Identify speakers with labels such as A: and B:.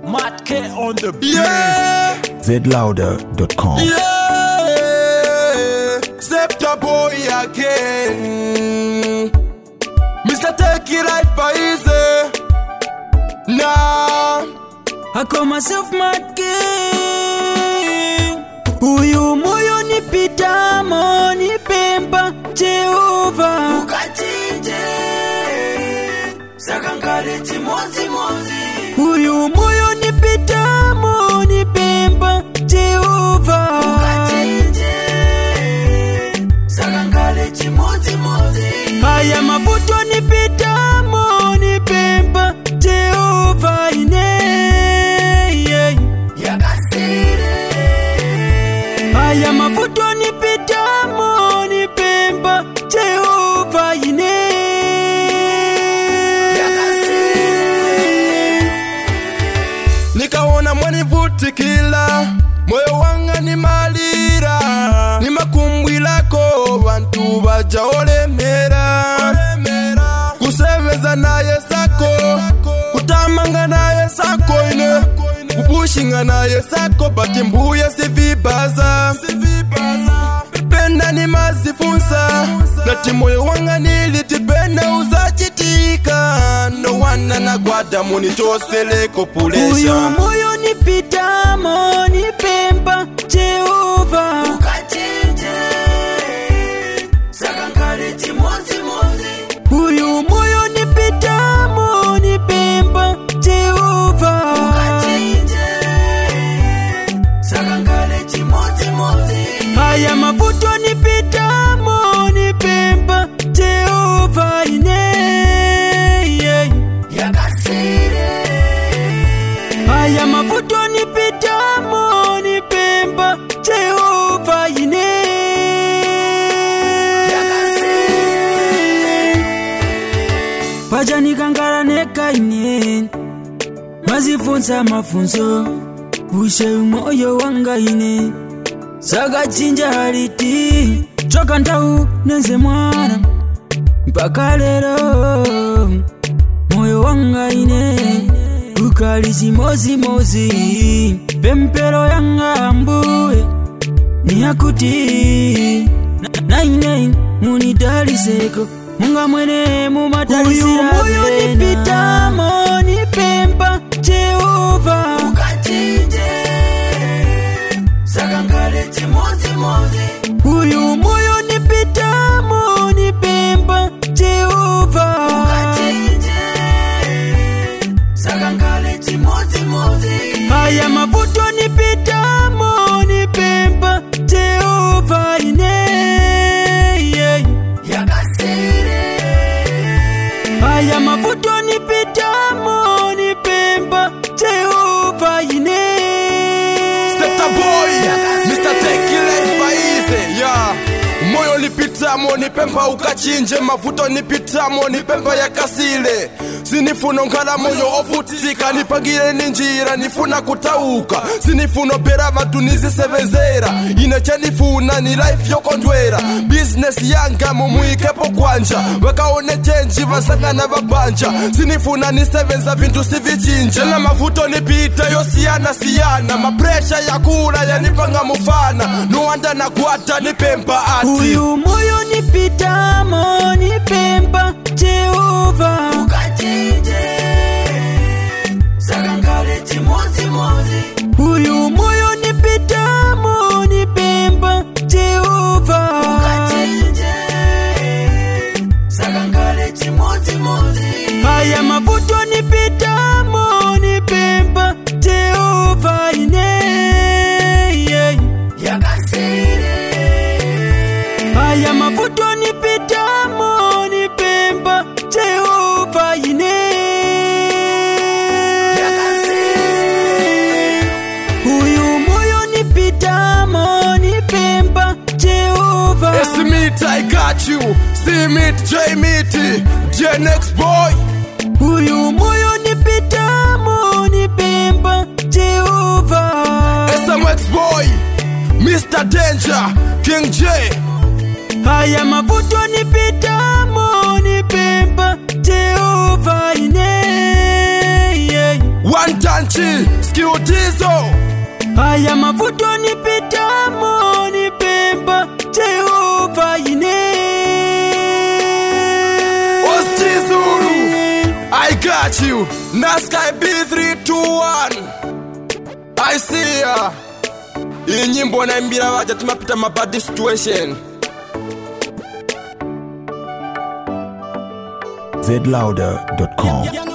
A: Matt K on the beat.
B: Yeah.
C: zlouder.com.
B: Yeah. Scepter boy again. Mr. Take it right by easy. Nah.
D: I call myself Matt K. Huyu moyo nipita moni pemba Jehova ukachinje sakankale chimozi mozi. Huyu moyo nipita moni pemba Jehova ukachinje sakankale chimozi mozi. Haya mavuto nipita moni pemba Jehova ine haya mavuto nipita moni pemba Jehova ine
B: nikaona mwanivutikila moyo wanga ni malira ni makumbwi lako bantu baja olemera kuseveza naye sako kutamanga naye sako ine kupushinga naye sako bati mbuye sivibaza penda ni mazifunsa nati moyo wanga nilitipenda uzachitika no wana na gwada muni toseleko pulesha.
D: Uyu moyo nipita moni pemba Jehova ukachinje sakankale chimozi mozi. Uyu moyo nipita moni pemba Jehova ukachinje sakankale chimozi mozi. Haya mavuto nipita moni pemba Jehova ine yakasire. Haya mavuto nipita moni pemba Jehova ine yakasire. Paja nikangara neka ine mazifunza mafunzo kushe moyo wanga ine saka chinja haliti choka ndau nenze mwana mpaka lero moyo wanga ine ukali chimozi mozi. Pempero yanga ambuye ni yakuti naine munidaliseko munga mwene mumatalisira. Uyu moyo nipita moni pemba Jehova ukachinje sakankale chimozi mozi. Uyu moyo nipita moni pemba Jehova ukachinje sakankale chimozi mozi. Haya mavuto nipita moni pemba Jehova ine yakasire. Haya mavuto nipita moni pemba Jehova ine
B: Scepter boy, Mr. Take it right by easy. Yeah. Moyo nipita moni pemba ukachinje mavuto nipita moni pemba yakasile. Sinifuno nkala moyo ovutika nipangire ninjira nifuna kutauka. Sinifuno pera vatu nizisevenzera ineche nifuna ni life yokondwera. Business yanga mumuikepo kwanja wakaone chenji vasangana vabanja. Sinifuna nisevenza vintu sivichinje na mavuto nipita yosiyana siyana. Mapresha ya kula yanipanga mufana no wanda na kuata nipemba ati.
D: Uyu moyo nipita moni pemba Jehova ukachinje sakankale chimozi mozi. Uyu moyo nipita moni pemba Jehova ukachinje sakankale chimozi mozi. Haya mavuto nipita moni pemba Jehova ine yakasire. Haya mavuto nipita moni pemba Jehova ine yakasire. Huyu moyo nipita moni pemba Jehova.
B: Estimate I got you. See me, J meet next boy.
D: Huyu moyo nipita moni pemba Jehova.
B: SMX boy, Mr. Danger, King J.
D: Haya mavuto nipita moni pemba Jehova ine
B: One time Banchi, Skiutizo.
D: Haya mavuto nipitamo, nipemba Jehova ine.
B: Ostizuru, I got you. Nasky B321. I see ya. Hii nyimbo naimbira waja tumapita mabadi situation.
C: zlouder.com.